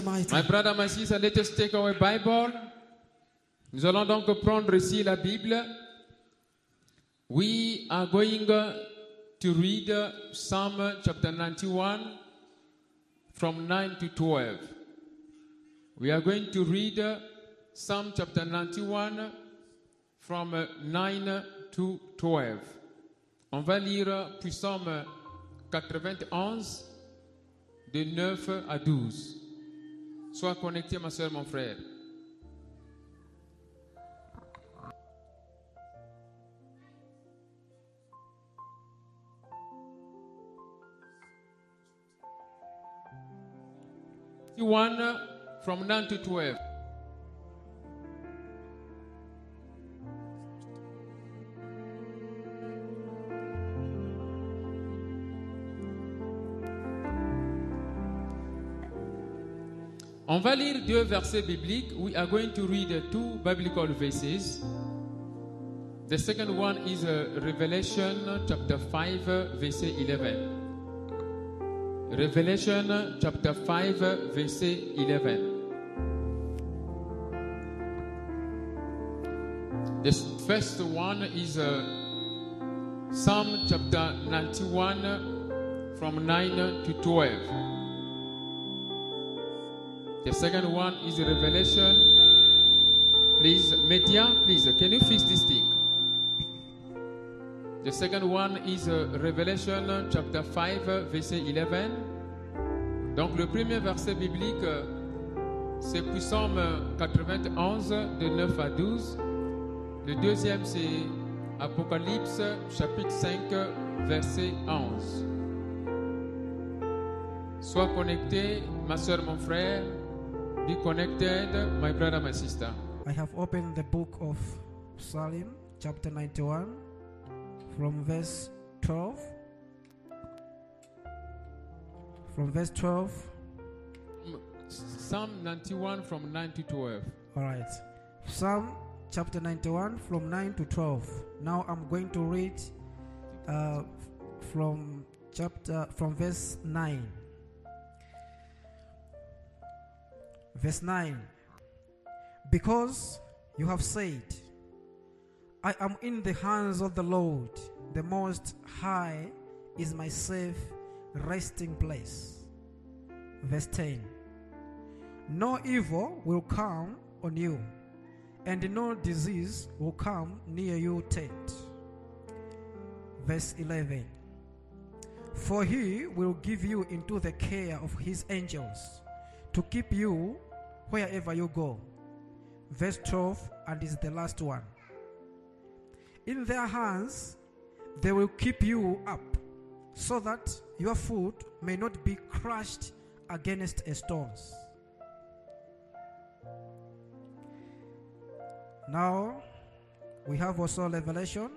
My brother, my sister, let us take our Bible. Nous allons donc prendre ici la Bible. We are going to read Psalm chapter 91 from 9 to 12. We are going to read Psalm chapter 91 from 9 to 12. On va lire Psaume 91 de 9 à 12. Sois connecté, ma soeur, mon frère. One from 9 to 12. On va lire deux versets bibliques. We are going to read two biblical verses. The second one is Revelation chapter 5, verse 11. Revelation chapter 5, verse 11. The first one is Psalm chapter 91 from 9 to 12. The second one is Revelation. Please, media, please, can you fix this thing? The second one is Revelation chapter 5, verset 11. Donc le premier verset biblique, c'est Psaume 91, de 9 à 12. Le deuxième, c'est Apocalypse chapitre 5, verset 11. Sois connecté, ma soeur, mon frère. Be connected, my brother, my sister. I have opened the book of Psalm, chapter 91, from verse 12. From verse 12. Psalm 91 from 9 to 12. All right. Psalm chapter 91 from 9 to 12. Now I'm going to read from verse 9. Verse 9. Because you have said, I am in the hands of the Lord, the Most High is my safe resting place. Verse 10. No evil will come on you, and no disease will come near your tent. Verse 11. For he will give you into the care of his angels, to keep you wherever you go. Verse 12, and is the last one. In their hands they will keep you up, so that your foot may not be crushed against a stone. Now we have also Revelation.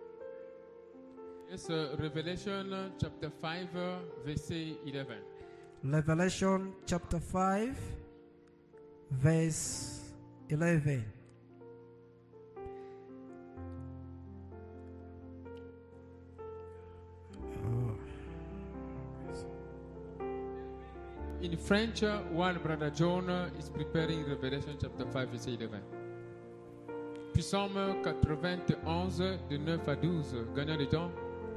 Yes, Revelation chapter 5, verse 11. Revelation chapter 5, verse 11. In French, one brother John is preparing Revelation chapter 5, verse 11. Psaume 91, de 9 à 12. Gagnons du temps.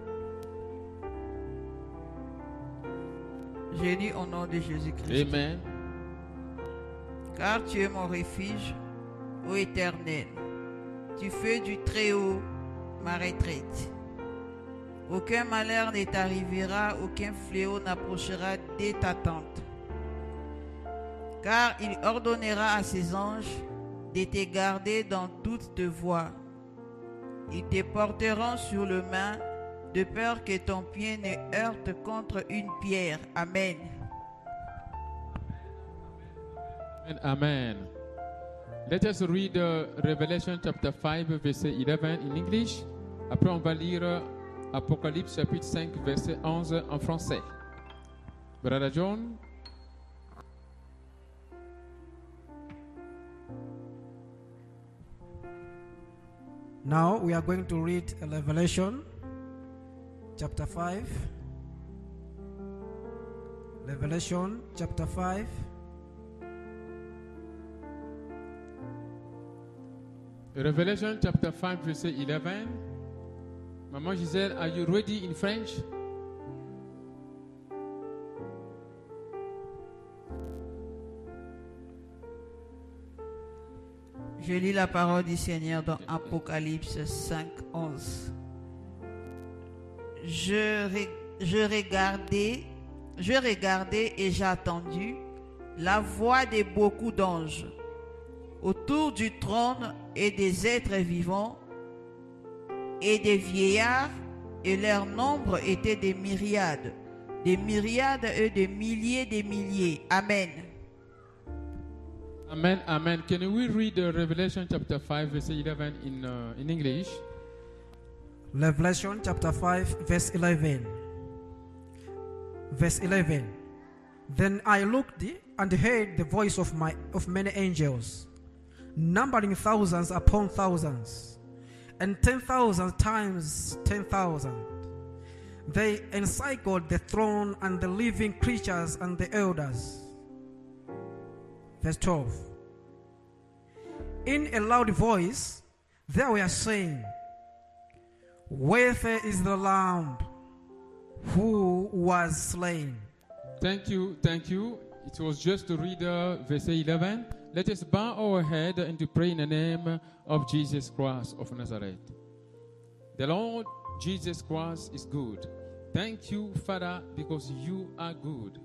J'ai dit au nom de Jésus-Christ. Amen. Car tu es mon refuge, ô Éternel. Tu fais du Très-Haut ma retraite. Aucun malheur ne t'arrivera, aucun fléau n'approchera de ta tente. Car il ordonnera à ses anges de te garder dans toutes tes voies. Ils te porteront sur le main, de peur que ton pied ne heurte contre une pierre. Amen. Amen. Let us read Revelation chapter 5, verset 11 in English. Après, on va lire Apocalypse chapitre 5, verset 11 en français. Brother John. Now we are going to read Revelation chapter 5. Revelation chapter 5, Revelation chapter 5, verset 11. Maman Gisèle, are you ready in French? Je lis la parole du Seigneur dans Apocalypse 5, 11. Je regardais et j'ai entendu la voix de beaucoup d'anges autour du trône et des êtres vivants et des vieillards, et leur nombre était des myriades et des milliers. Amen. Amen, amen. Can we read Revelation chapter 5, verse 11 in English? Revelation chapter 5, verse 11. Verse 11. Then I looked and heard the voice of many angels, numbering thousands upon thousands, and 10,000 times 10,000. They encircled the throne and the living creatures and the elders. Verse 12. In a loud voice, they were saying, "Worthy is the Lamb who was slain." Thank you, thank you. It was just to read verse 11. Let us bow our head and to pray in the name of Jesus Christ of Nazareth. The Lord Jesus Christ is good. Thank you, Father, because you are good.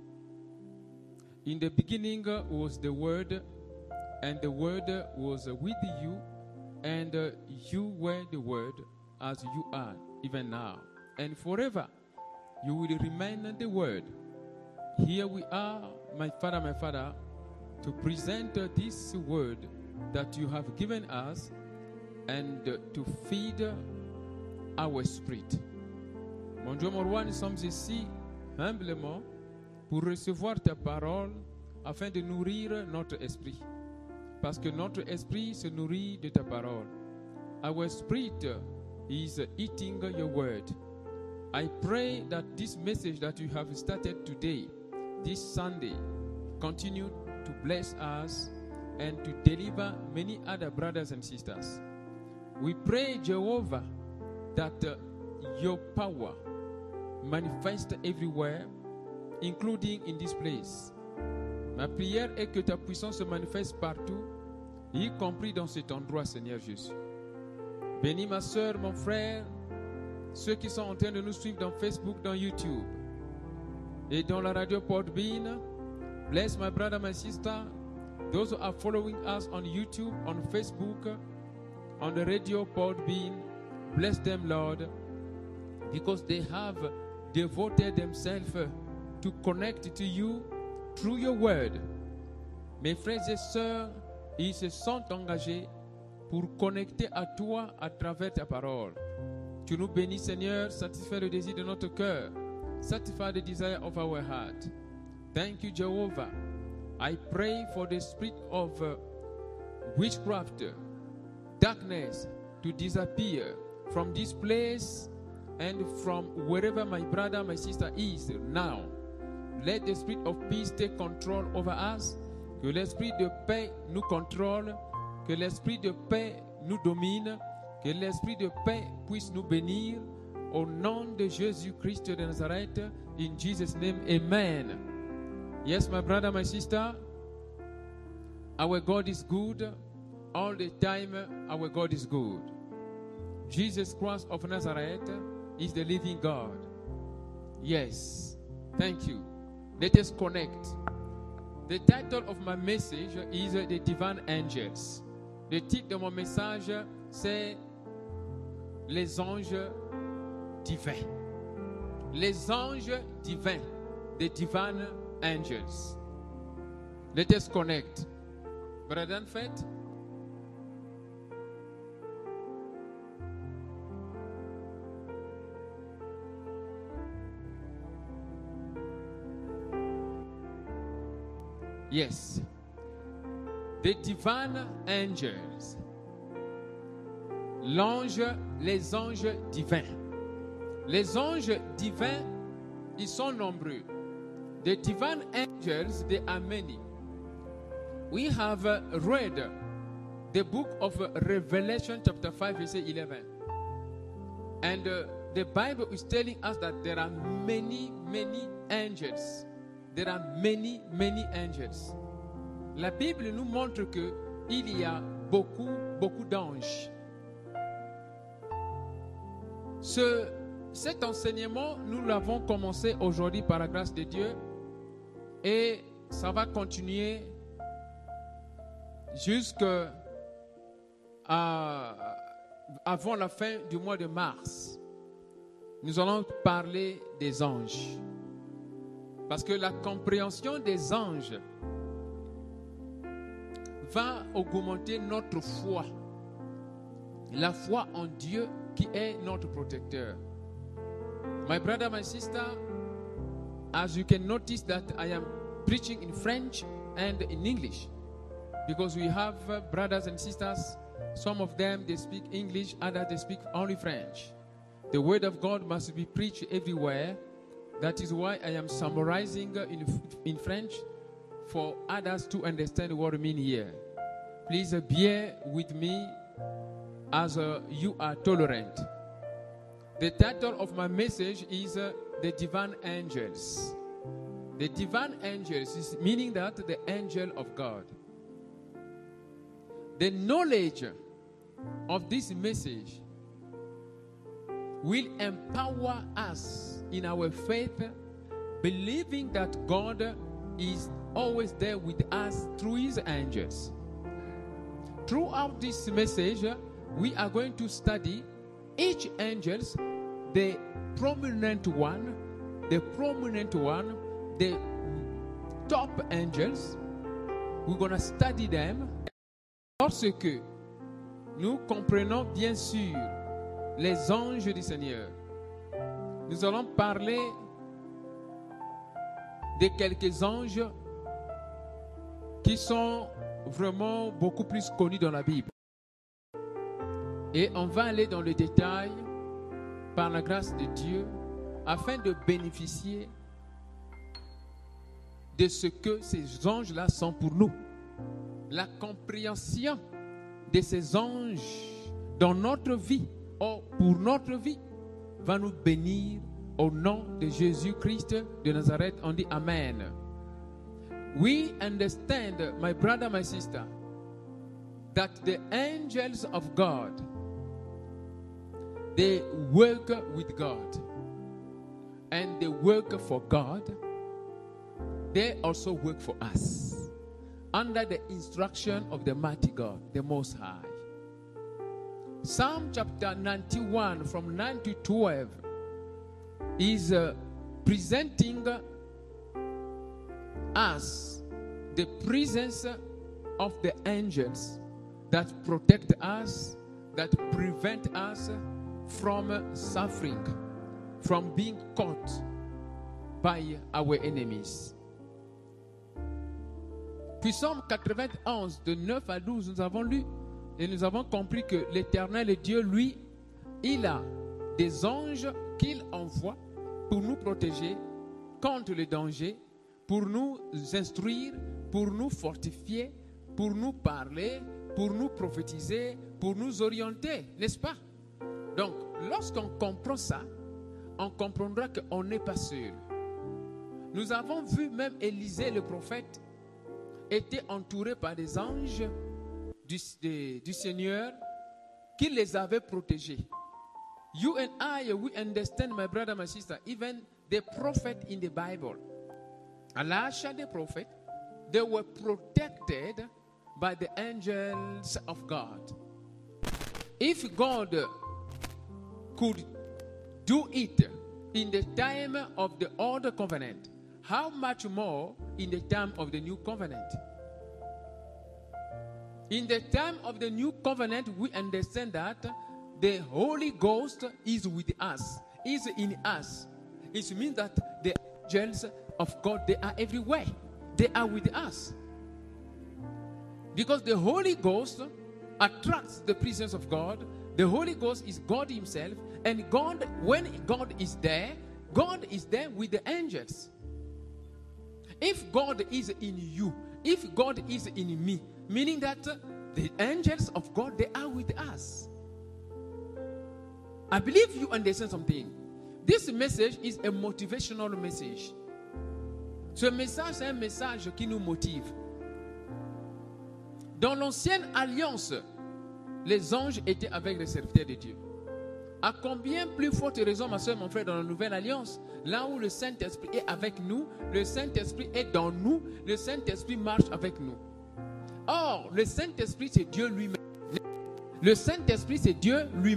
In the beginning was the Word, and the Word was with you, and you were the Word as you are, even now. And forever you will remain the Word. Here we are, my Father, to present this Word that you have given us and to feed our spirit. Mon Dieu, mon roi, nous sommes ici humblement pour recevoir ta parole afin de nourrir notre esprit. Parce que notre esprit se nourrit de ta parole. Our spirit is eating your word. I pray that this message that you have started today, this Sunday, continue to bless us and to deliver many other brothers and sisters. We pray, Jehovah, that your power manifest everywhere, including in this place. Ma prière est que ta puissance se manifeste partout, y compris dans cet endroit, Seigneur Jésus. Bénis ma soeur, mon frère, ceux qui sont en train de nous suivre dans Facebook, dans YouTube et dans la radio Podbean. Bless my brother, my sister, those who are following us on YouTube, on Facebook, on the radio Podbean. Bless them, Lord, because they have devoted themselves to connect to you through your word. Mes frères et sœurs, ils se sont engagés pour connecter à toi à travers ta parole. Tu nous bénis, Seigneur, satisfais le désir de notre cœur. Satisfy the desire of our heart. Thank you, Jehovah. I pray for the spirit of witchcraft, darkness to disappear from this place and from wherever my brother, my sister is now. Let the spirit of peace take control over us. Que l'esprit de paix nous contrôle. Que l'esprit de paix nous domine. Que l'esprit de paix puisse nous bénir. Au nom de Jésus-Christ de Nazareth. In Jesus' name, amen. Yes, my brother, my sister. Our God is good. All the time, our God is good. Jesus Christ of Nazareth is the living God. Yes. Thank you. Let us connect. The title of my message is The Divine Angels. Le titre de mon message, c'est Les anges divins. Les anges divins. The Divine Angels. Let us connect. Brother Danfet. Yes. The divine angels. Les anges divins. Les anges divins, ils sont nombreux. The divine angels, they are many. We have read the book of Revelation chapter 5 verse 11. And the Bible is telling us that there are many angels. There are many angels. La Bible nous montre que il y a beaucoup d'anges. Cet enseignement, nous l'avons commencé aujourd'hui par la grâce de Dieu et ça va continuer jusqu'à avant la fin du mois de mars. Nous allons parler des anges. Parce que la compréhension des anges va augmenter notre foi. La foi en Dieu qui est notre protecteur. My brother, my sister, as you can notice that I am preaching in French and in English. Because we have brothers and sisters, some of them they speak English, others they speak only French. The word of God must be preached everywhere. That is why I am summarizing in French for others to understand what I mean here. Please bear with me as you are tolerant. The title of my message is The Divine Angels. The divine angels is meaning that the angel of God. The knowledge of this message will empower us in our faith, believing that God is always there with us through His angels. Throughout this message, we are going to study each angels, the prominent one, the top angels. We're going to study them. Lorsque nous comprenons bien sûr les anges du Seigneur, nous allons parler de quelques anges qui sont vraiment beaucoup plus connus dans la Bible. Et on va aller dans le détail par la grâce de Dieu afin de bénéficier de ce que ces anges-là sont pour nous. La compréhension de ces anges dans notre vie, ou pour notre vie, va nous bénir au nom de Jésus-Christ de Nazareth. On dit Amen. We understand, my brother, my sister, that the angels of God, they work with God and they work for God. They also work for us under the instruction of the mighty God, the Most High. Psalm chapter 91 from 9 to 12 is presenting us the presence of the angels that protect us, that prevent us from suffering, from being caught by our enemies. Puis Psaume 91, de 9 à 12, nous avons lu et nous avons compris que l'Éternel Dieu, lui, il a des anges qu'il envoie pour nous protéger contre les dangers, pour nous instruire, pour nous fortifier, pour nous parler, pour nous prophétiser, pour nous orienter, n'est-ce pas? Donc, lorsqu'on comprend ça, on comprendra qu'on n'est pas seul. Nous avons vu même Élisée le prophète était entouré par des anges du Seigneur qui les avaient protégés. You and I, we understand, my brother, my sister, even the prophet in the Bible, Elisha the prophet, they were protected by the angels of God. If God could do it in the time of the old covenant, how much more in the time of the new covenant? In the time of the new covenant, we understand that the Holy Ghost is with us, is in us. It means that the angels of God, they are everywhere. They are with us. Because the Holy Ghost attracts the presence of God. The Holy Ghost is God Himself. And God, when God is there with the angels. If God is in you, if God is in me, meaning that The angels of God, they are with us. I believe you understand something. This message is a motivational message. Ce message, c'est un message qui nous motive. Dans l'ancienne alliance, les anges étaient avec les serviteurs de Dieu. À combien plus forte raison, ma soeur, mon frère, dans la nouvelle alliance, là où le Saint-Esprit est avec nous, le Saint-Esprit est dans nous, le Saint-Esprit marche avec nous. Or, le Saint-Esprit, c'est Dieu lui-même. Le Saint-Esprit, c'est Dieu lui-même.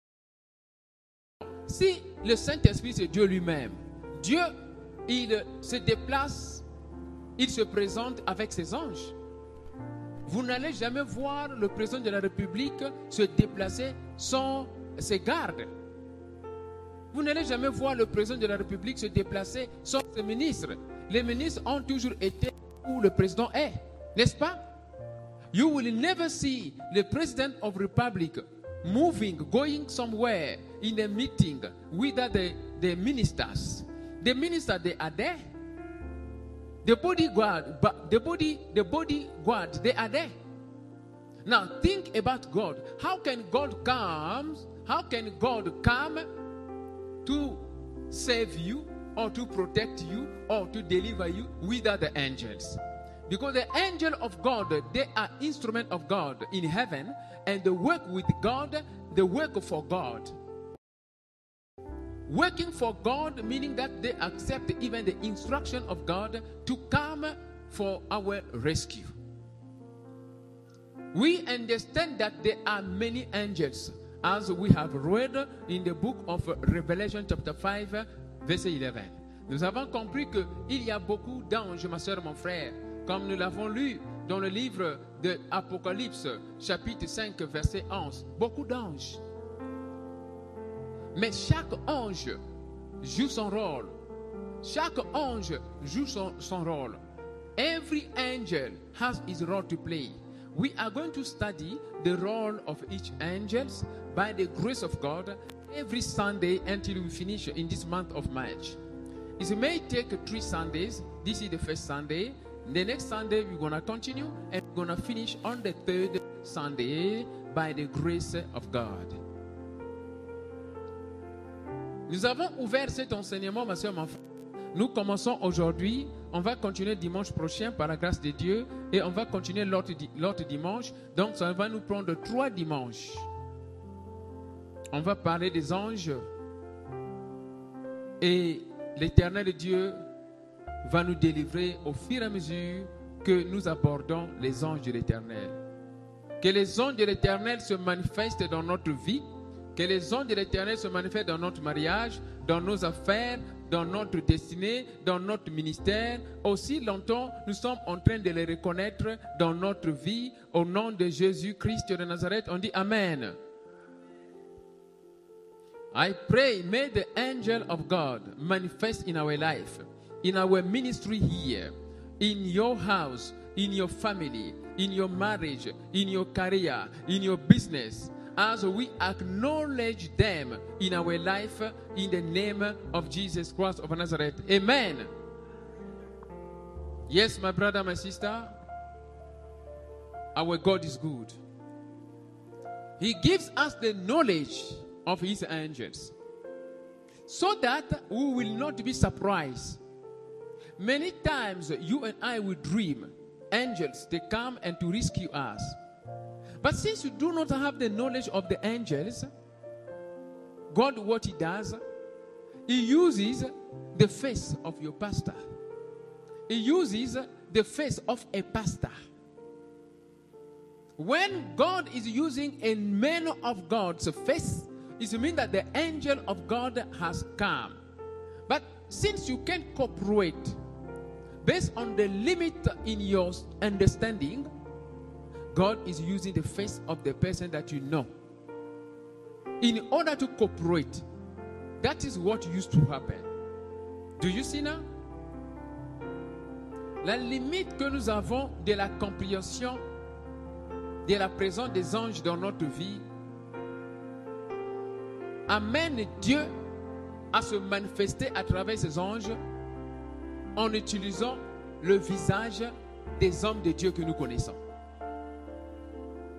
Si le Saint-Esprit, c'est Dieu lui-même, Dieu, il se déplace, il se présente avec ses anges. Vous n'allez jamais voir le président de la République se déplacer sans ses gardes. Vous n'allez jamais voir le président de la République se déplacer sans ses ministres. Les ministres ont toujours été où le président est, n'est-ce pas? You will never see the president of republic moving, going somewhere in a meeting without the ministers. The ministers, they are there. The bodyguard, they are there. Now think about God. How can God come? How can God come to save you or to protect you or to deliver you without the angels? Because the angel of God, they are instrument of God in heaven, and they work with God, they work for God. Working for God, meaning that they accept even the instruction of God to come for our rescue. We understand that there are many angels, as we have read in the book of Revelation chapter 5, verset 11. Nous avons compris qu'il y a beaucoup d'anges, ma soeur, mon frère, comme nous l'avons lu dans le livre de Apocalypse, chapitre 5, verset 11. Beaucoup d'anges. Mais chaque ange joue son rôle. Chaque ange joue son rôle. Every angel has his role to play. We are going to study the role of each angel by the grace of God every Sunday until we finish in this month of March. It may take 3 Sundays. This is the first Sunday. The next Sunday we're going to continue and we're going to finish on the 3rd Sunday by the grace of God. Nous avons ouvert cet enseignement, ma soeur, mon frère. Nous commençons aujourd'hui. On va continuer dimanche prochain par la grâce de Dieu. Et on va continuer l'autre dimanche. Donc ça va nous prendre 3 dimanches. On va parler des anges. Et l'Éternel Dieu va nous délivrer au fur et à mesure que nous abordons les anges de l'Éternel. Que les anges de l'Éternel se manifestent dans notre vie. Que les anges de l'Éternel se manifestent dans notre mariage, dans nos affaires, dans notre destinée, dans notre ministère. Aussi longtemps, nous sommes en train de les reconnaître dans notre vie. Au nom de Jésus-Christ de Nazareth, on dit Amen. I pray, may the angel of God manifest in our life, in our ministry here, in your house, in your family, in your marriage, in your career, in your business, as we acknowledge them in our life in the name of Jesus Christ of Nazareth. Amen. Yes, my brother, my sister, our God is good. He gives us the knowledge of his angels so that we will not be surprised. Many times you and I will dream angels, they come and to rescue us. But since you do not have the knowledge of the angels, God, what he does, he uses the face of your pastor. He uses the face of a pastor. When God is using a man of God's face, it means that the angel of God has come. But since you can't cooperate based on the limit in your understanding, God is using the face of the person that you know in order to cooperate. That is what used to happen. Do you see now? La limite que nous avons de la compréhension de la présence des anges dans notre vie amène Dieu à se manifester à travers ces anges en utilisant le visage des hommes de Dieu que nous connaissons.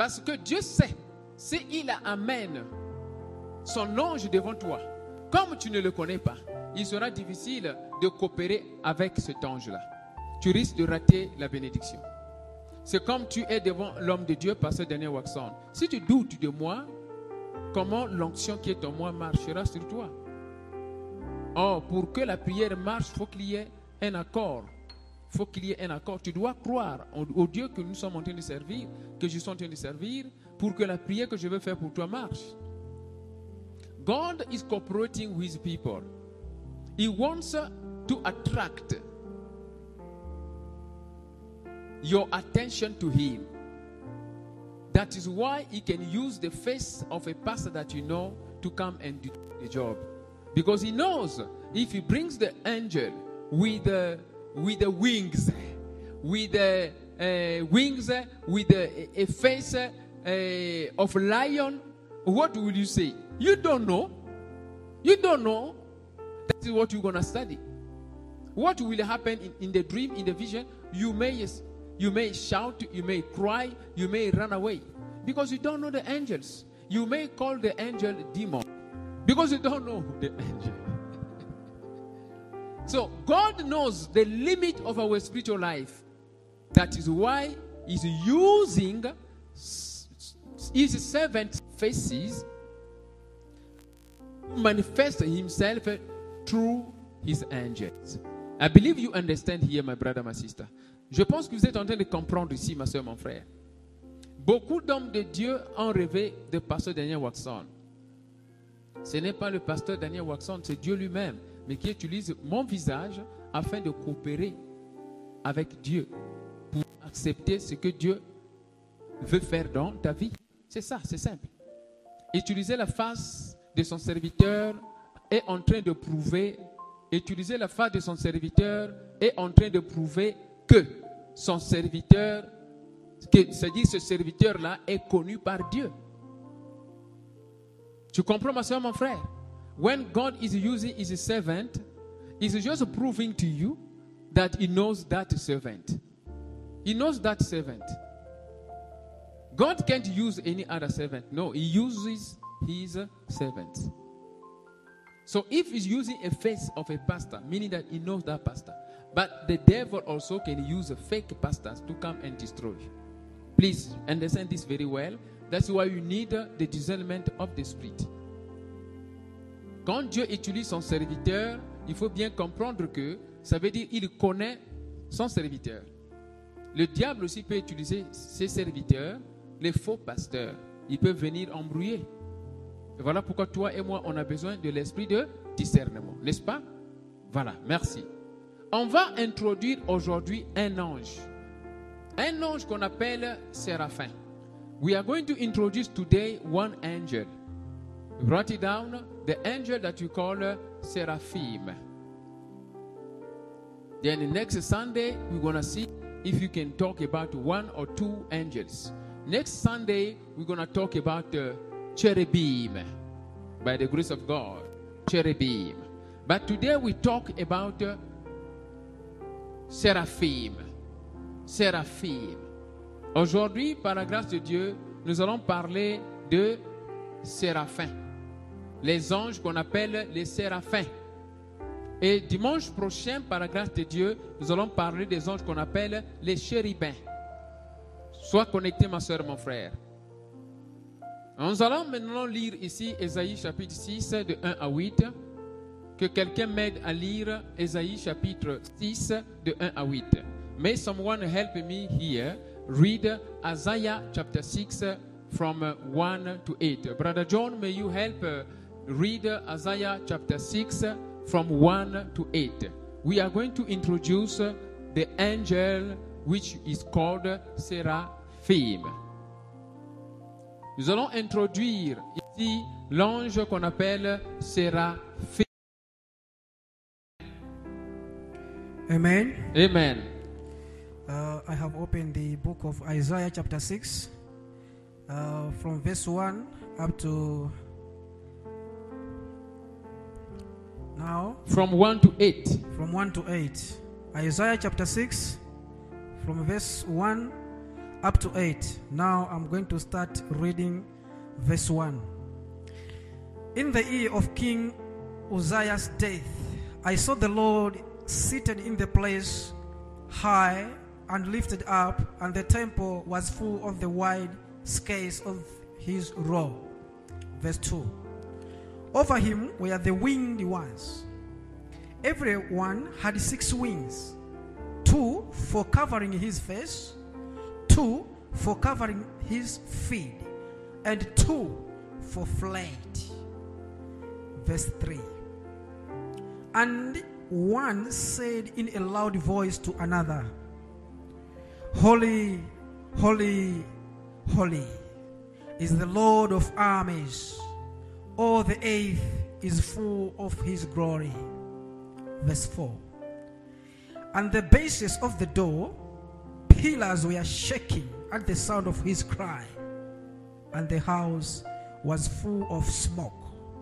Parce que Dieu sait, s'il amène son ange devant toi, comme tu ne le connais pas, il sera difficile de coopérer avec cet ange-là. Tu risques de rater la bénédiction. C'est comme tu es devant l'homme de Dieu, pasteur Daniel Waxon. Si tu doutes de moi, comment l'onction qui est en moi marchera sur toi? Or, pour que la prière marche, il faut qu'il y ait un accord. Il faut qu'il y ait un accord. Tu dois croire au Dieu que nous sommes en train de servir, que je suis en train de servir, pour que la prière que je veux faire pour toi marche. God is cooperating with people. He wants to attract your attention to Him. That is why He can use the face of a pastor that you know to come and do the job. Because He knows if He brings the angel with the wings, with a face of a lion, what will you say? You don't know. You don't know. That is what you're going to study. What will happen in the dream, in the vision? You may shout, you may cry, you may run away. Because you don't know the angels. You may call the angel demon. Because you don't know the angel. So God knows the limit of our spiritual life. That is why He's using His servant faces to manifest Himself through His angels. I believe you understand here, my brother, my sister. Je pense que vous êtes en train de comprendre ici, ma soeur, mon frère. Beaucoup d'hommes de Dieu ont rêvé de pasteur Daniel Waxon. Ce n'est pas le pasteur Daniel Waxon, c'est Dieu lui-même, mais qui utilise mon visage afin de coopérer avec Dieu pour accepter ce que Dieu veut faire dans ta vie. C'est ça, c'est simple. Utiliser la face de son serviteur est en train de prouver, utiliser la face de son serviteur est en train de prouver que son serviteur, c'est-à-dire ce serviteur-là est connu par Dieu. Tu comprends, ma soeur, mon frère? When God is using His servant, He's just proving to you that He knows that servant. He knows that servant. God can't use any other servant. No, He uses His servants. So if He's using a face of a pastor, meaning that He knows that pastor, but the devil also can use fake pastors to come and destroy. Please understand this very well. That's why you need the discernment of the Spirit. Quand Dieu utilise son serviteur, il faut bien comprendre que ça veut dire qu'il connaît son serviteur. Le diable aussi peut utiliser ses serviteurs, les faux pasteurs. Ils peuvent venir embrouiller. Et voilà pourquoi toi et moi, on a besoin de l'esprit de discernement. N'est-ce pas? Voilà, merci. On va introduire aujourd'hui un ange. Un ange qu'on appelle Séraphin. We are going to introduce today one angel. Write it down. The angel that we call Seraphim. Then next Sunday, we're going to see if you can talk about one or two angels. Next Sunday, we're going to talk about cherubim. By the grace of God. Cherubim. But today we talk about Seraphim. Seraphim. Aujourd'hui, par la grâce de Dieu, nous allons parler de séraphins. Les anges qu'on appelle les séraphins. Et dimanche prochain, par la grâce de Dieu, nous allons parler des anges qu'on appelle les chérubins. Sois connecté, ma soeur, mon frère. Nous allons maintenant lire ici Ésaïe chapitre 6 de 1 à 8. Que quelqu'un m'aide à lire Ésaïe chapitre 6 de 1 à 8. May someone help me here read Isaiah chapter 6 from 1 to 8. Brother John, may you help read Isaiah chapter 6 from 1 to 8. We are going to introduce the angel which is called Seraphim. Nous allons introduire ici l'ange qu'on appelle Seraphim. Amen. Amen. I have opened the book of Isaiah chapter 6 from verse 1 up to now. From 1 to 8. From 1 to 8. Isaiah chapter 6 from verse 1 up to 8. Now I'm going to start reading verse 1. In the year of King Uzziah's death, I saw the Lord seated in the place high and lifted up, and the temple was full of the wide scales of his robe. Verse 2. Over him were the winged ones. Every one had 6 wings, 2 for covering his face, 2 for covering his feet, and 2 for flight. Verse 3. And one said in a loud voice to another, Holy, holy, holy is the Lord of armies. All the earth is full of his glory. Verse 4. And the bases of the door, pillars were shaking at the sound of his cry, and the house was full of smoke.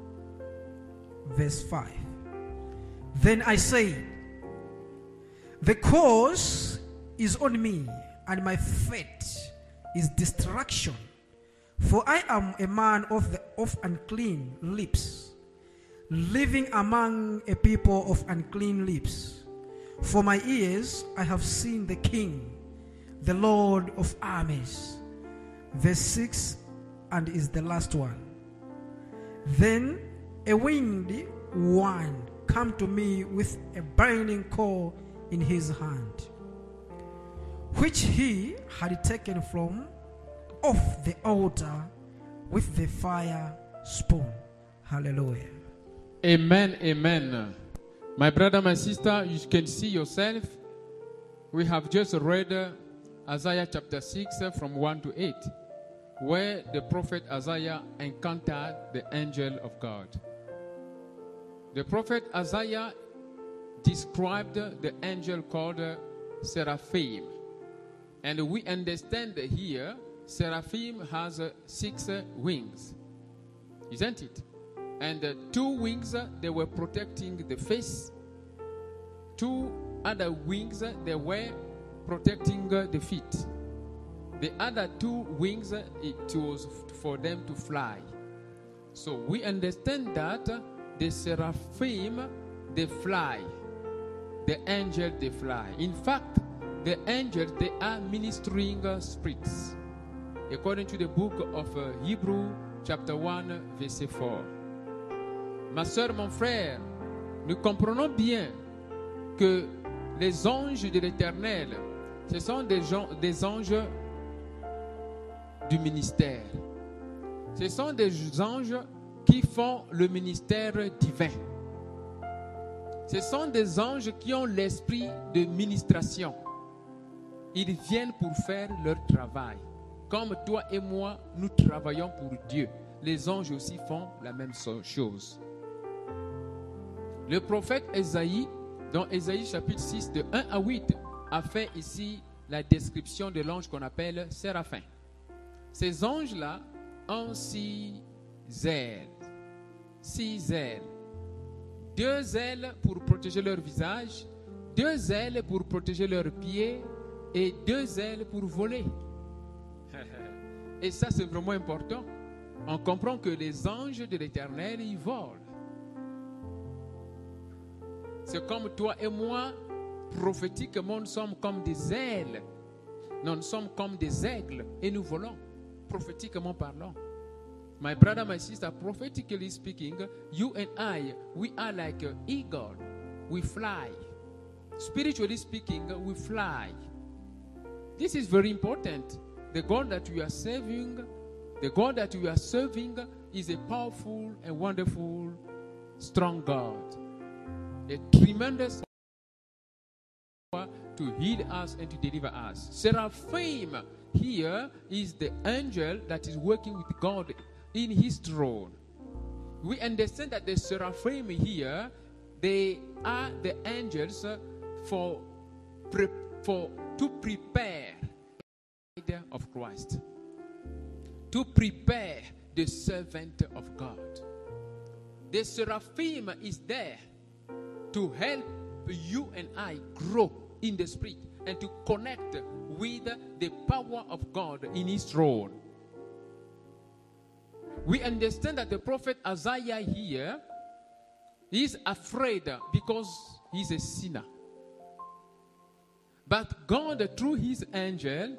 Verse 5. Then I said, the curse is on me, and my fate is destruction, for I am a man of unclean lips, living among a people of unclean lips. For my ears I have seen the King, the Lord of armies. Verse 6, and is the last one. Then a winged one came to me with a burning coal in his hand, which he had taken from off the altar with the fire spoon. Hallelujah. Amen, amen. My brother, my sister, you can see yourself. We have just read Isaiah chapter 6 from 1 to 8, where the prophet Isaiah encountered the angel of God. The prophet Isaiah described the angel called Seraphim. And we understand here, Seraphim has 6 wings, isn't it? And 2 wings, they were protecting the face. 2 other wings, they were protecting the feet. The other 2 wings, it was for them to fly. So we understand that the seraphim, they fly. The angels, they fly. In fact, the angels, they are ministering spirits, according to the book of Hebrews, chapter 1, verset 4. Ma soeur, mon frère, nous comprenons bien que les anges de l'Éternel, ce sont des anges du ministère. Ce sont des anges qui font le ministère divin. Ce sont des anges qui ont l'esprit de ministration. Ils viennent pour faire leur travail. Comme toi et moi, nous travaillons pour Dieu. Les anges aussi font la même chose. Le prophète Ésaïe, dans Ésaïe chapitre 6, de 1 à 8, a fait ici la description de l'ange qu'on appelle Séraphin. Ces anges-là ont 6 ailes. 6 ailes. 2 ailes pour protéger leur visage, 2 ailes pour protéger leurs pieds et 2 ailes pour voler. Et ça, c'est vraiment important. On comprend que les anges de l'Éternel, ils volent. C'est comme toi et moi, prophétiquement, nous sommes comme des ailes. Nous sommes comme des aigles et nous volons, prophétiquement parlant. My brother, my sister, prophetically speaking, you and I, we are like an eagle. We fly. Spiritually speaking, we fly. This is very important. The God that we are serving, is a powerful and wonderful, strong God. A tremendous power to heal us and to deliver us. Seraphim here is the angel that is working with God in his throne. We understand that the seraphim here, they are the angels to prepare the bride of Christ, to prepare the servant of God. The seraphim is there to help you and I grow in the spirit and to connect with the power of God in his throne. We understand that the prophet Isaiah here is afraid because he's a sinner. But God, through his angels,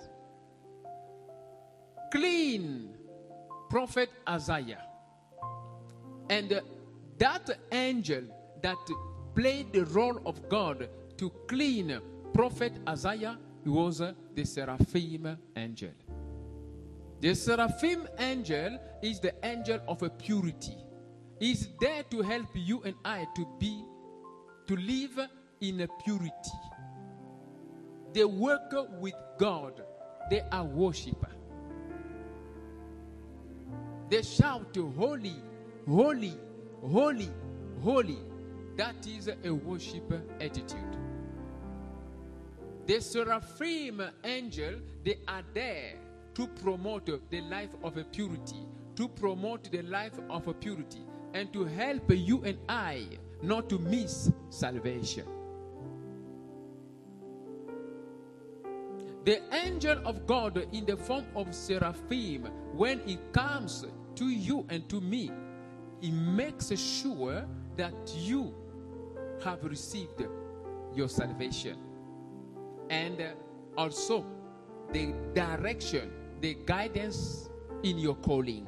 clean prophet Isaiah. And that angel that played the role of God to clean prophet Isaiah was the seraphim angel. The seraphim angel is the angel of a purity. Is there to help you and I to live in a purity. They work with God. They are worshippers. They shout, holy, holy, holy, holy. That is a worship attitude. The seraphim angel, they are there to promote the life of a purity, to promote the life of a purity, and to help you and I not to miss salvation. The angel of God in the form of seraphim, when he comes to you and to me, he makes sure that you have received your salvation. And also the direction, the guidance in your calling.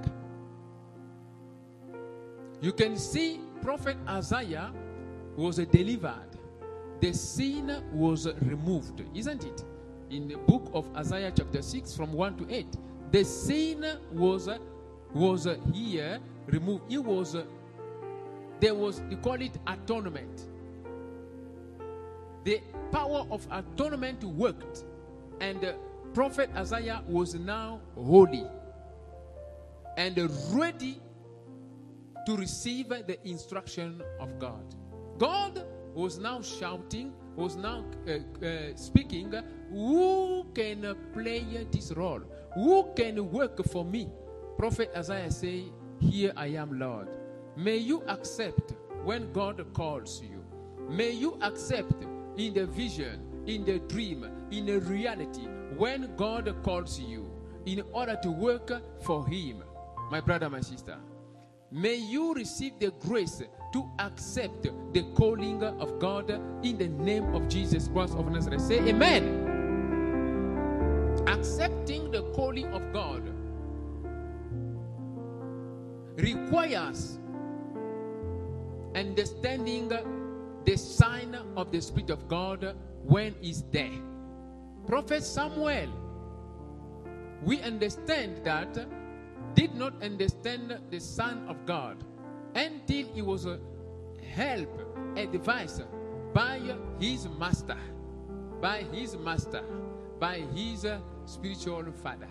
You can see prophet Isaiah was delivered. The sin was removed, isn't it? In the book of Isaiah chapter 6 from 1 to 8, the sin was here removed. They call it atonement. The power of atonement worked, and the prophet Isaiah was now holy and ready to receive the instruction of God. God was now shouting, was now speaking, who can play this role? Who can work for me? Prophet Isaiah say, here I am, Lord. May you accept when God calls you. May you accept in the vision, in the dream, in the reality, when God calls you, in order to work for him. My brother, my sister, may you receive the grace to accept the calling of God in the name of Jesus Christ of Nazareth. Say amen. Accepting the calling of God requires understanding the sign of the Spirit of God when it's there. Prophet Samuel, we understand that, did not understand the Son of God until he was helped, advised by his master, by his spiritual father.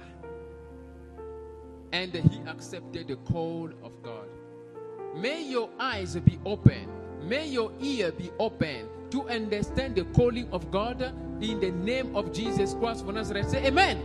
And he accepted the call of God. May your eyes be open. May your ear be open to understand the calling of God in the name of Jesus Christ of Nazareth. Say amen.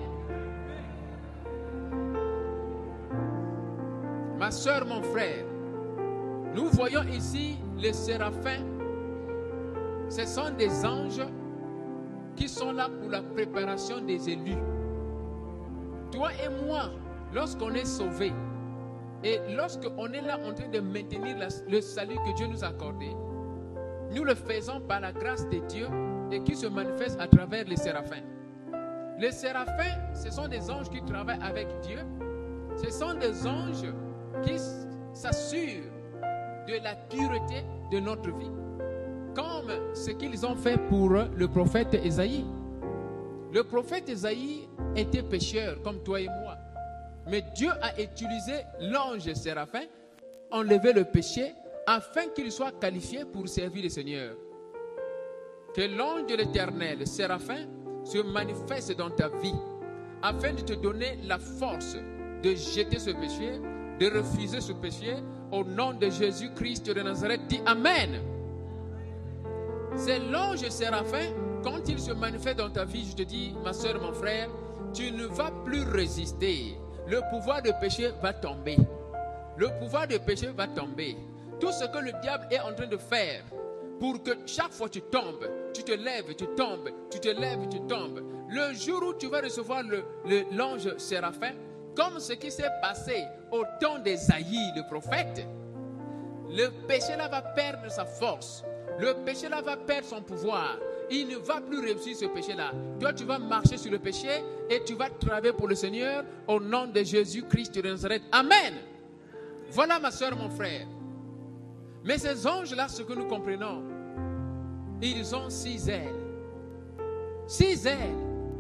Ma soeur, mon frère, nous voyons ici les séraphins. Ce sont des anges qui sont là pour la préparation des élus. Toi et moi, lorsqu'on est sauvés, et lorsqu'on est là en train de maintenir le salut que Dieu nous a accordé, nous le faisons par la grâce de Dieu et qui se manifeste à travers les séraphins. Les séraphins, ce sont des anges qui travaillent avec Dieu. Ce sont des anges qui s'assurent de la pureté de notre vie. Comme ce qu'ils ont fait pour le prophète Ésaïe. Le prophète Ésaïe était pécheur comme toi et moi. Mais Dieu a utilisé l'ange séraphin, enlever le péché, afin qu'il soit qualifié pour servir le Seigneur. Que l'ange de l'Éternel, séraphin, se manifeste dans ta vie, afin de te donner la force de jeter ce péché, de refuser ce péché. Au nom de Jésus-Christ de Nazareth, dis Amen. C'est l'ange séraphin, quand il se manifeste dans ta vie, je te dis, ma soeur, mon frère, tu ne vas plus résister. Le pouvoir de péché va tomber. Le pouvoir de péché va tomber. Tout ce que le diable est en train de faire pour que chaque fois tu tombes, tu te lèves, tu tombes, tu te lèves, tu tombes. Le jour où tu vas recevoir l'ange séraphin, comme ce qui s'est passé au temps d'Ésaïe, le prophète, le péché là va perdre sa force. Le péché là va perdre son pouvoir. Il ne va plus réussir ce péché-là. Toi, tu vas marcher sur le péché et tu vas travailler pour le Seigneur au nom de Jésus-Christ de Nazareth. Amen. Voilà ma soeur, mon frère. Mais ces anges-là, ce que nous comprenons, ils ont 6 ailes. 6 ailes.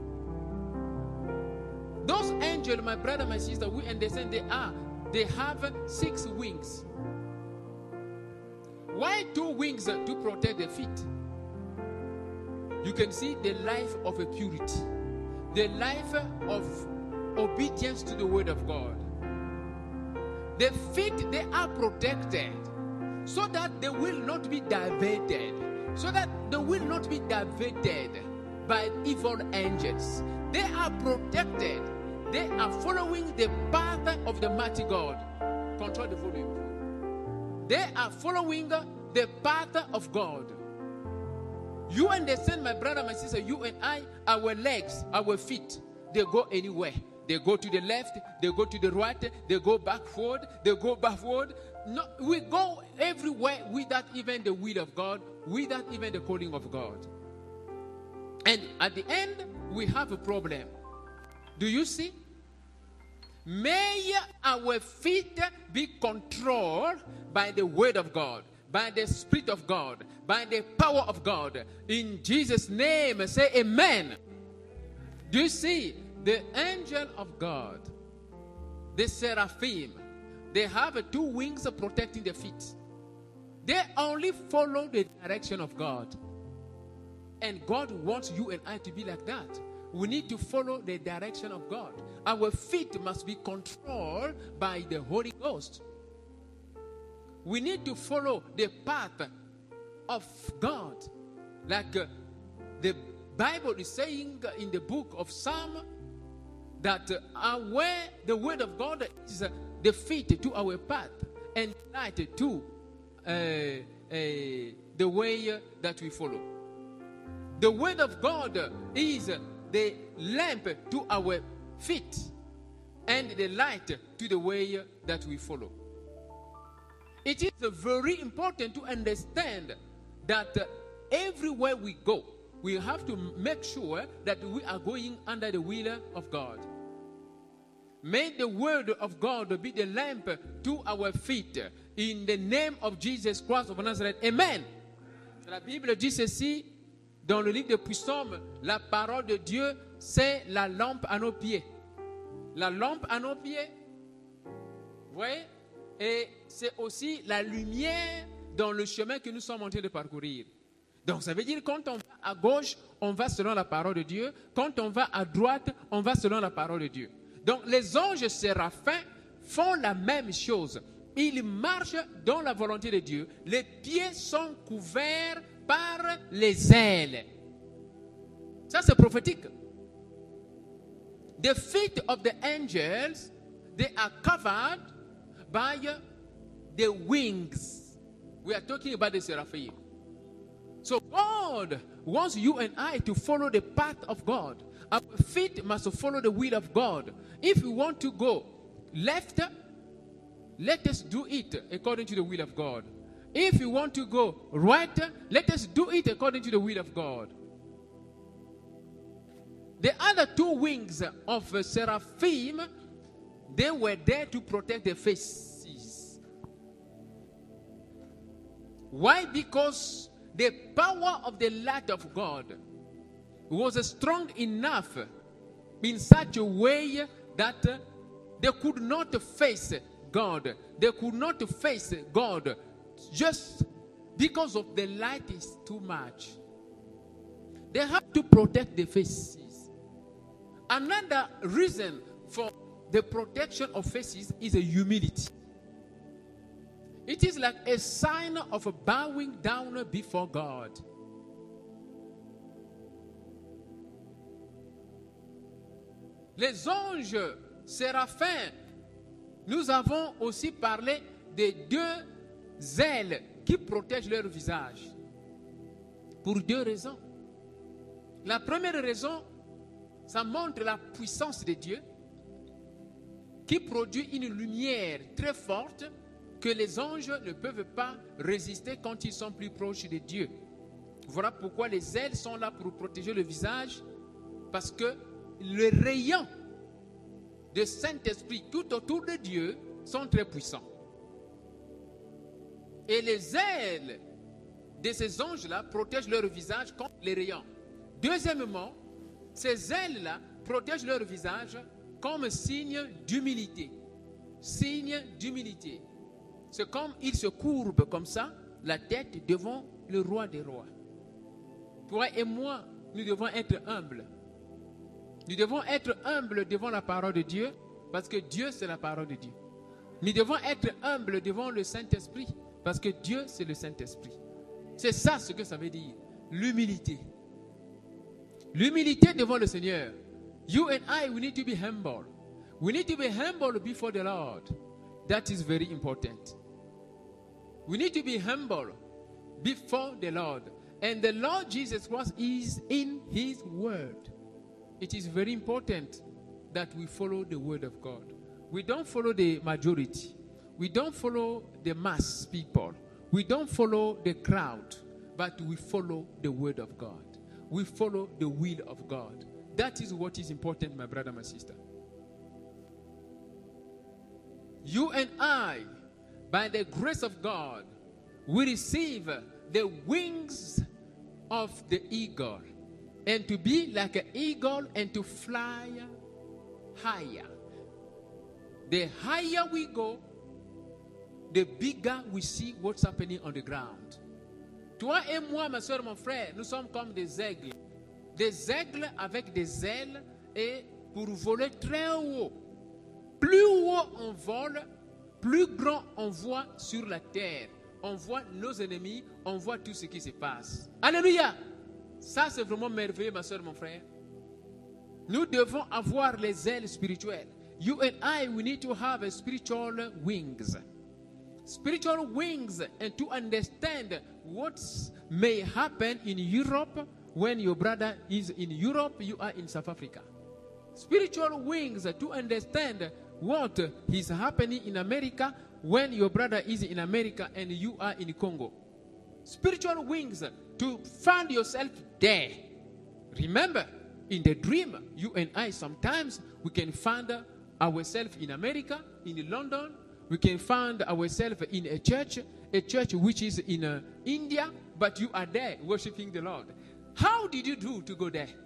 Those angels, my brother, my sister, we understand they have 6 wings. Why 2 wings to protect the feet? You can see the life of a purity, the life of obedience to the word of God. The feet, they are protected so that they will not be diverted, so that they will not be diverted by evil angels. They are protected. They are following the path of the mighty God. Control the volume. They are following the path of God. You understand, my brother, my sister, you and I, our legs, our feet, they go anywhere. They go to the left, they go to the right, they go backward, they go backward. No, we go everywhere without even the will of God, without even the calling of God. And at the end, we have a problem. Do you see? May our feet be controlled by the word of God, by the Spirit of God, by the power of God. In Jesus' name, say amen. Do you see? The angel of God, the seraphim, they have 2 wings protecting the feet. They only follow the direction of God. And God wants you and I to be like that. We need to follow the direction of God. Our feet must be controlled by the Holy Ghost. We need to follow the path of God. Like the Bible is saying in the book of Psalm that where the word of God is the feet to our path and light to the way that we follow. The word of God is the lamp to our feet and the light to the way that we follow. It is very important to understand that everywhere we go, we have to make sure that we are going under the will of God. May the word of God be the lamp to our feet. In the name of Jesus Christ of Nazareth. Amen. La Bible dit ceci dans le livre des Psaumes. La parole de Dieu, c'est la lampe à nos pieds. La lampe à nos pieds. Vous voyez? Et c'est aussi la lumière dans le chemin que nous sommes en train de parcourir. Donc ça veut dire quand on va à gauche, on va selon la parole de Dieu. Quand on va à droite, on va selon la parole de Dieu. Donc les anges séraphins font la même chose. Ils marchent dans la volonté de Dieu. Les pieds sont couverts par les ailes. Ça c'est prophétique. The feet of the angels, they are covered by the wings. We are talking about the seraphim. So God wants you and I to follow the path of God. Our feet must follow the will of God. If we want to go left, let us do it according to the will of God. If we want to go right, let us do it according to the will of God. The other 2 wings of seraphim, they were there to protect their faces. Why? Because the power of the light of God was strong enough in such a way that they could not face God. They could not face God just because of the light is too much. They have to protect the faces. Another reason for the protection of faces is a humility. It is like a sign of a bowing down before God. Les anges séraphins, nous avons aussi parlé des 2 ailes qui protègent leur visage. Pour deux raisons. La première raison, ça montre la puissance de Dieu qui produit une lumière très forte que les anges ne peuvent pas résister quand ils sont plus proches de Dieu. Voilà pourquoi les ailes sont là pour protéger le visage, parce que les rayons de Saint-Esprit tout autour de Dieu sont très puissants. Et les ailes de ces anges-là protègent leur visage contre les rayons. Deuxièmement, ces ailes-là protègent leur visage comme signe d'humilité. Signe d'humilité. C'est comme ils se courbent comme ça, la tête devant le roi des rois. Toi et moi, nous devons être humbles. Nous devons être humbles devant la parole de Dieu, parce que Dieu, c'est la parole de Dieu. Nous devons être humbles devant le Saint-Esprit, parce que Dieu, c'est le Saint-Esprit. C'est ça ce que ça veut dire, l'humilité. L'humilité devant le Seigneur. You and I, we need to be humble. We need to be humble before the Lord. That is very important. We need to be humble before the Lord. And the Lord Jesus Christ is in His Word. It is very important that we follow the Word of God. We don't follow the majority. We don't follow the mass people. We don't follow the crowd. But we follow the Word of God. We follow the will of God. That is what is important, my brother, my sister. You and I, by the grace of God, we receive the wings of the eagle. And to be like an eagle and to fly higher. The higher we go, the bigger we see what's happening on the ground. Toi et moi, ma soeur, mon frère, nous sommes comme des aigles. Des aigles avec des ailes et pour voler très haut. Plus haut on vole, plus grand on voit sur la terre. On voit nos ennemis, on voit tout ce qui se passe. Alléluia! Ça, c'est vraiment merveilleux, ma soeur, mon frère. Nous devons avoir les ailes spirituelles. You and I, we need to have a spiritual wings. Spiritual wings, and to understand what may happen in Europe when your brother is in Europe, you are in South Africa. Spiritual wings to understand what is happening in America when your brother is in America and you are in Congo. Spiritual wings to find yourself there. Remember, in the dream, you and I sometimes we can find ourselves in America, in London. We can find ourselves in a church which is in India, but you are there worshiping the Lord. How did you do to go there?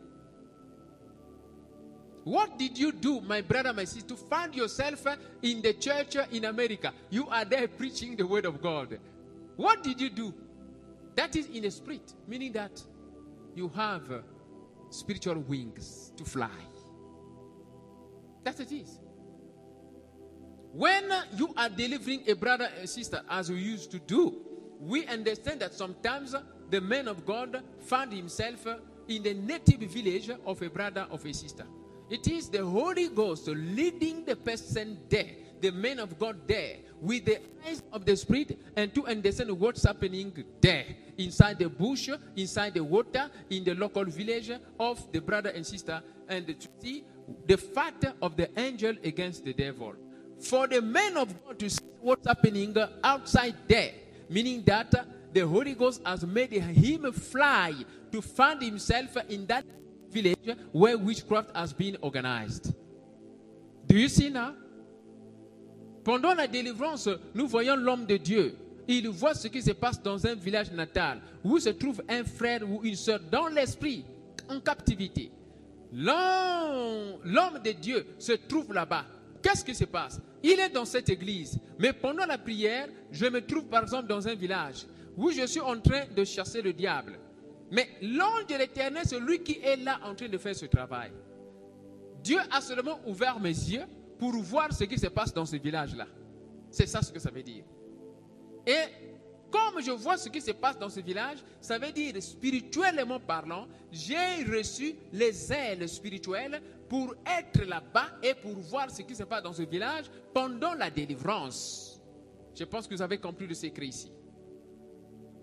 What did you do, my brother, my sister, to find yourself in the church in America? You are there preaching the word of God. What did you do? That is in the spirit, meaning that you have spiritual wings to fly. That's it is. When you are delivering a brother and sister, as we used to do, we understand that sometimes the man of God found himself in the native village of a brother or a sister. It is the Holy Ghost leading the person there, the man of God there, with the eyes of the Spirit, and to understand what's happening there, inside the bush, inside the water, in the local village of the brother and sister, and to see the fight of the angel against the devil. For the man of God to see what's happening outside there, meaning that the Holy Ghost has made him fly to find himself in that village where witchcraft has been organized. Do you see now? Pendant la délivrance, nous voyons l'homme de Dieu. Il voit ce qui se passe dans un village natal où se trouve un frère ou une sœur dans l'esprit, en captivité. L'homme de Dieu se trouve là-bas. Qu'est-ce qui se passe? Il est dans cette église. Mais pendant la prière, je me trouve par exemple dans un village où je suis en train de chasser le diable. Mais l'ange de l'Éternel, c'est lui qui est là en train de faire ce travail. Dieu a seulement ouvert mes yeux pour voir ce qui se passe dans ce village-là. C'est ça ce que ça veut dire. Et comme je vois ce qui se passe dans ce village, ça veut dire, spirituellement parlant, j'ai reçu les ailes spirituelles pour être là-bas et pour voir ce qui se passe dans ce village pendant la délivrance. Je pense que vous avez compris le secret ici.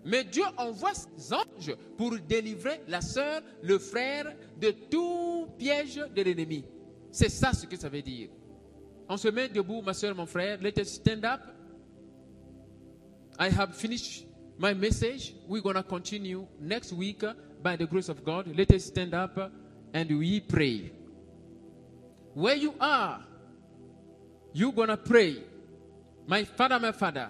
Mais Dieu envoie ses anges pour délivrer la sœur, le frère de tout piège de l'ennemi. C'est ça ce que ça veut dire. On se met debout, ma sœur, mon frère. Let us stand up. I have finished my message. We're going to continue next week by the grace of God. Let us stand up and we pray. Where you are, you're going to pray. My Father,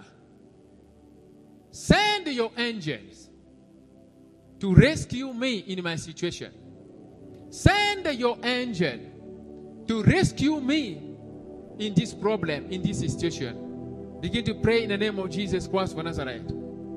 send your angels to rescue me in my situation. Send your angel to rescue me in this problem, in this situation. Begin to pray in the name of Jesus Christ of Nazareth.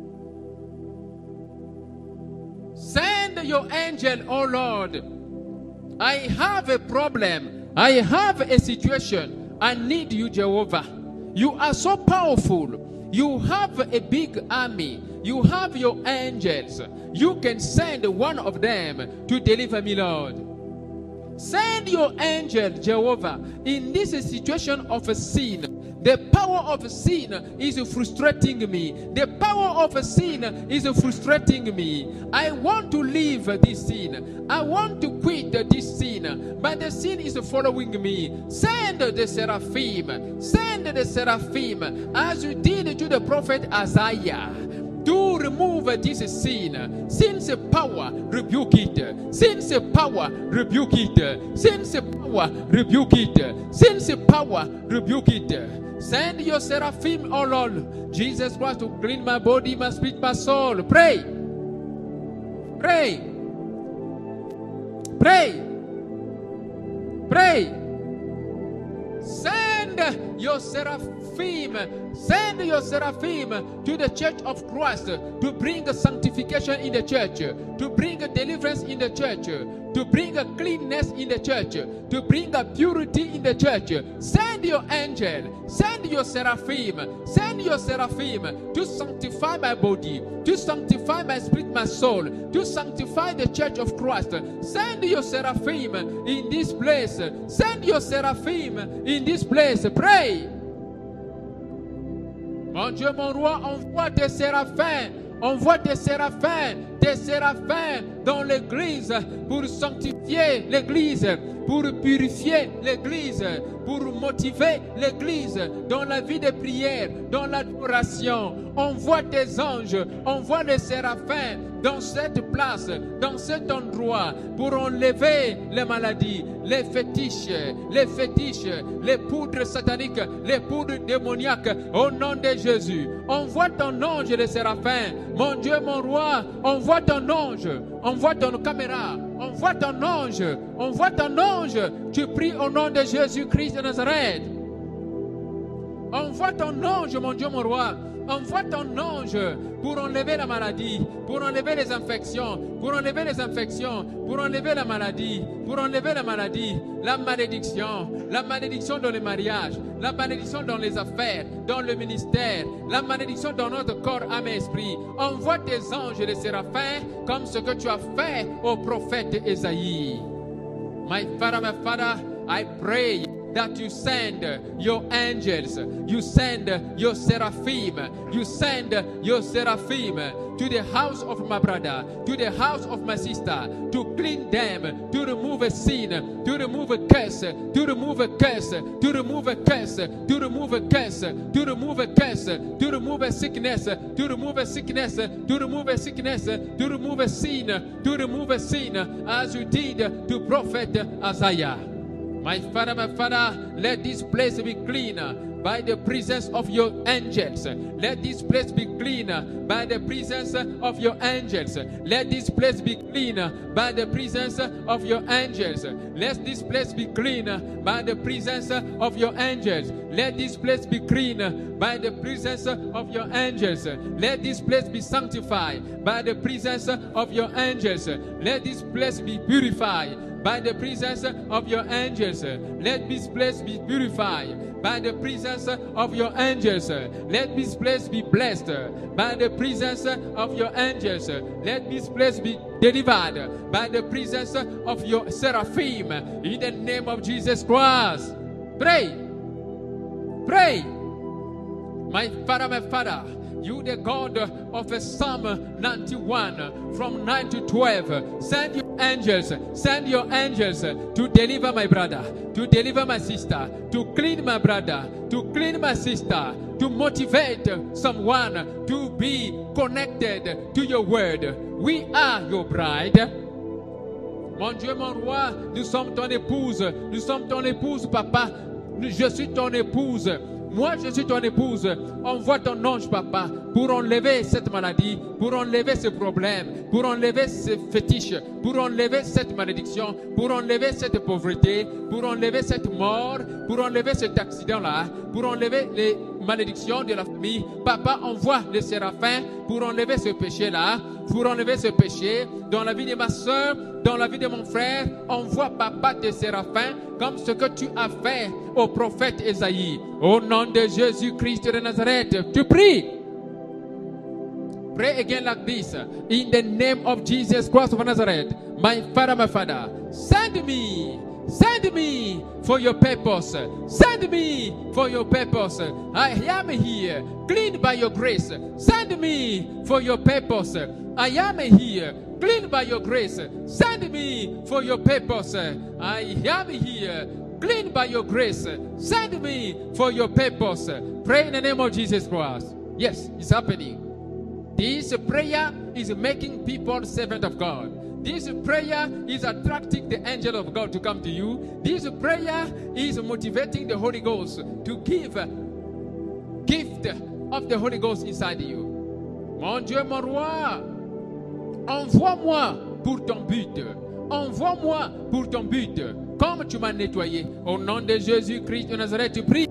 Send your angel, oh Lord. I have a problem. I have a situation. I need you, Jehovah. You are so powerful. You have a big army. You have your angels. You can send one of them to deliver me, Lord. Send your angel, Jehovah, in this situation of sin. The power of sin is frustrating me. The power of sin is frustrating me. I want to leave this sin. I want to quit this sin. But the sin is following me. Send the seraphim. Send the seraphim as you did to the prophet Isaiah, to remove this sin. Sin's power, rebuke it. Sin's power, rebuke it. Sin's power, rebuke it. Sin's power, rebuke it. Send your seraphim, oh Lord, Jesus Christ, to clean my body, my spirit, my soul. Pray. Pray. Pray. Pray. Send your seraphim. Send your seraphim to the church of Christ to bring sanctification in the church, to bring deliverance in the church, to bring cleanness in the church, to bring purity in the church. Send your angel, send your seraphim to sanctify my body, to sanctify my spirit, my soul, to sanctify the church of Christ. Send your seraphim in this place. Send your seraphim in this place. Pray. Mon Dieu, mon roi, envoie tes séraphins. Envoie tes séraphins dans l'église pour sanctifier l'église, pour purifier l'église, pour motiver l'église dans la vie de prière, dans l'adoration. Envoie tes anges, envoie les séraphins dans cette place, dans cet endroit, pour enlever les maladies, les fétiches, les poudres sataniques, les poudres démoniaques, au nom de Jésus. Envoie ton ange, les séraphins. Mon Dieu, mon roi, envoie ton ange, envoie ton caméra, envoie ton ange. Tu pries au nom de Jésus-Christ de Nazareth. Envoie ton ange, mon Dieu, mon roi. Envoie ton ange pour enlever la maladie, pour enlever les infections, pour enlever les infections, pour enlever la maladie, la malédiction dans le mariage, la malédiction dans les affaires, dans le ministère, la malédiction dans notre corps, âme et esprit. Envoie tes anges, les séraphins, comme ce que tu as fait au prophète Ésaïe. My Father, I pray that you send your angels, you send your seraphim to the house of my brother, to the house of my sister, to clean them, to remove a sin, to remove a curse, to remove a curse, to remove a curse, to remove a curse, to remove a curse, to remove a sickness, to remove a sickness, to remove a sickness, to remove a sin, as you did to prophet Isaiah. My Father, let this place be clean by the presence of your angels. Let this place be clean by the presence of your angels. Let this place be clean by the presence of your angels. Let this place be clean by the presence of your angels. Let this place be clean by the presence of your angels. Let this place be sanctified by the presence of your angels. Let this place be purified by the presence of your angels. Let this place be purified by the presence of your angels. Let this place be blessed by the presence of your angels. Let this place be delivered by the presence of your seraphim. In the name of Jesus Christ. Pray. Pray. My Father, You the God of Psalm 91 from 9 to 12. Send your angels to deliver my brother, to deliver my sister, to clean my brother, to clean my sister, to motivate someone to be connected to your word. We are your bride. Mon Dieu, mon roi, nous sommes ton épouse, papa. Je suis ton épouse. Moi, je suis ton épouse. Envoie ton ange, papa, pour enlever cette maladie, pour enlever ce problème, pour enlever ce fétiche, pour enlever cette malédiction, pour enlever cette pauvreté, pour enlever cette mort, pour enlever cet accident-là, pour enlever les malédictions de la famille. Papa, envoie les séraphins pour enlever ce péché-là, pour enlever ce péché dans la vie de ma soeur, dans la vie de mon frère. Envoie, papa, tes séraphins comme ce que tu as fait au prophète Ésaïe. Au nom de Jésus-Christ de Nazareth, tu pries. Pray again like this. In the name of Jesus Christ of Nazareth, my Father, send me for your purpose. Send me for your purpose. I am here, clean by your grace. Send me for your purpose. I am here, clean by your grace. Send me for your purpose. I am here, clean by your grace. Send me for your purpose. Pray in the name of Jesus Christ. Yes, it's happening. This prayer is making people servants of God. This prayer is attracting the angel of God to come to you. This prayer is motivating the Holy Ghost to give gift of the Holy Ghost inside you. Mon Dieu, mon roi, envoie-moi pour ton but. Envoie-moi pour ton but. Comme tu m'as nettoyé. Au nom de Jésus-Christ de Nazareth, tu pries.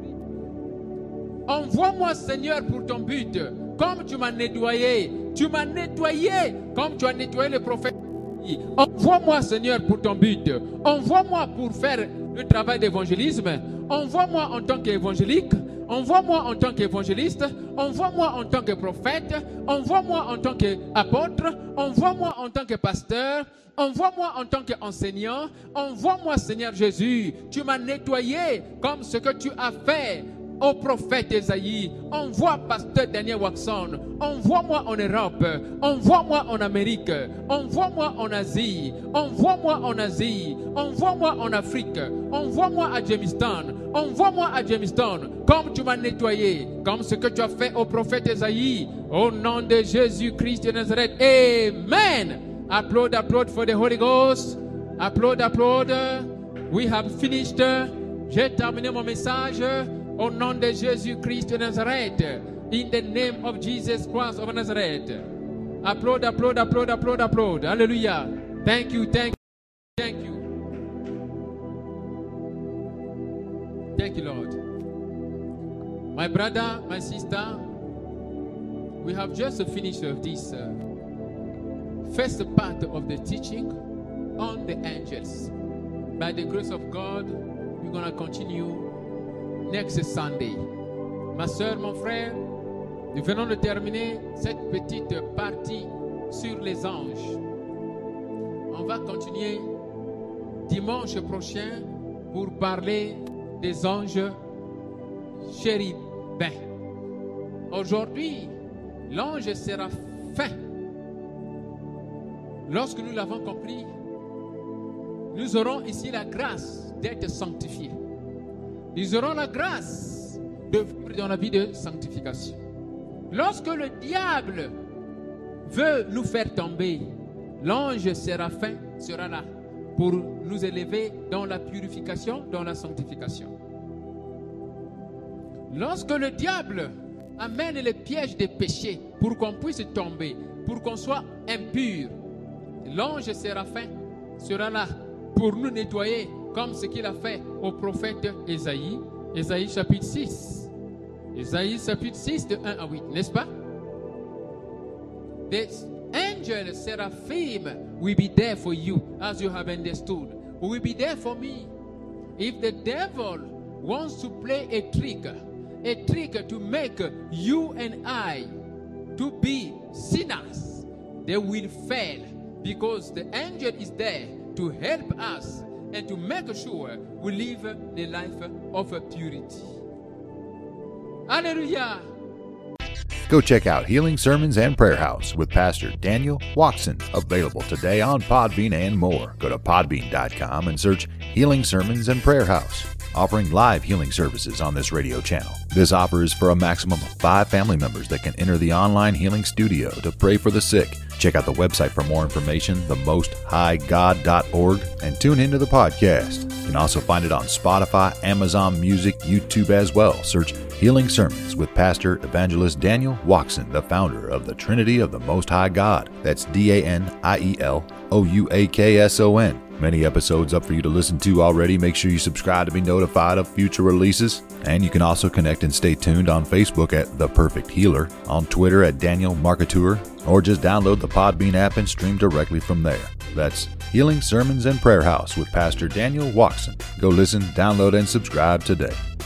Envoie-moi, Seigneur, pour ton but. Comme tu m'as nettoyé. Tu m'as nettoyé comme tu as nettoyé le prophète. Envoie-moi, Seigneur, pour ton but. Envoie-moi pour faire le travail d'évangélisme. Envoie-moi en tant qu'évangélique. Envoie-moi en tant qu'évangéliste. Envoie-moi en tant que prophète. Envoie-moi en tant qu'apôtre. Envoie-moi en tant que pasteur. Envoie-moi en tant qu'enseignant. Envoie-moi, Seigneur Jésus. Tu m'as nettoyé comme ce que tu as fait au prophète Ésaïe. Envoie pasteur Daniel Watson. Envoie-moi en Europe. Envoie-moi en Amérique. Envoie-moi en Asie. Envoie-moi en Asie. Envoie-moi en Afrique. Envoie-moi à Jamestown. Envoie-moi à Jamestown. Comme tu m'as nettoyé. Comme ce que tu as fait au prophète Ésaïe. Au nom de Jésus-Christ de Nazareth. Amen. Applaud for the Holy Ghost. Applaud. We have finished. J'ai terminé mon message. Au nom de Jésus-Christ de Nazareth. In the name of Jesus Christ of Nazareth. Applaud. Hallelujah. Thank you. Thank you, Lord. My brother, my sister, we have just finished this first part of the teaching on the angels. By the grace of God, we're going to continue next Sunday. Ma soeur, mon frère, nous venons de terminer cette petite partie sur les anges. On va continuer dimanche prochain pour parler des anges chérubins. Aujourd'hui, l'ange séraphin, lorsque nous l'avons compris, nous aurons ici la grâce d'être sanctifiés. Nous aurons la grâce de vivre dans la vie de sanctification. Lorsque le diable veut nous faire tomber, l'ange séraphin sera là pour nous élever dans la purification, dans la sanctification. Lorsque le diable amène les pièges des péchés pour qu'on puisse tomber, pour qu'on soit impur, l'ange séraphin sera là pour nous nettoyer comme ce qu'il a fait au prophète Ésaïe. Ésaïe chapitre 6. Ésaïe chapitre 6 de 1 à 8, n'est-ce pas? The angel seraphim will be there for you, as you have understood. Will be there for me. If the devil wants to play a trick to make you and I to be sinners, they will fail, because the angel is there to help us and to make sure we live the life of purity. Hallelujah. Go check out Healing Sermons and Prayer House with Pastor Daniel Watson, available today on Podbean and more. Go to podbean.com and search Healing Sermons and Prayer House, offering live healing services on this radio channel. This offer is for a maximum of 5 family members that can enter the online healing studio to pray for the sick. Check out the website for more information, themosthighgod.org, and tune into the podcast. You can also find it on Spotify, Amazon Music, YouTube as well. Search Healing Sermons with Pastor Evangelist Daniel Watson, the founder of the Trinity of the Most High God. That's DANIELOUAKSON. Many episodes up for you to listen to already. Make sure you subscribe to be notified of future releases. And you can also connect and stay tuned on Facebook at The Perfect Healer, on Twitter at Daniel Marketeur, or just download the Podbean app and stream directly from there. That's Healing Sermons and Prayer House with Pastor Daniel Watson. Go listen, download, and subscribe today.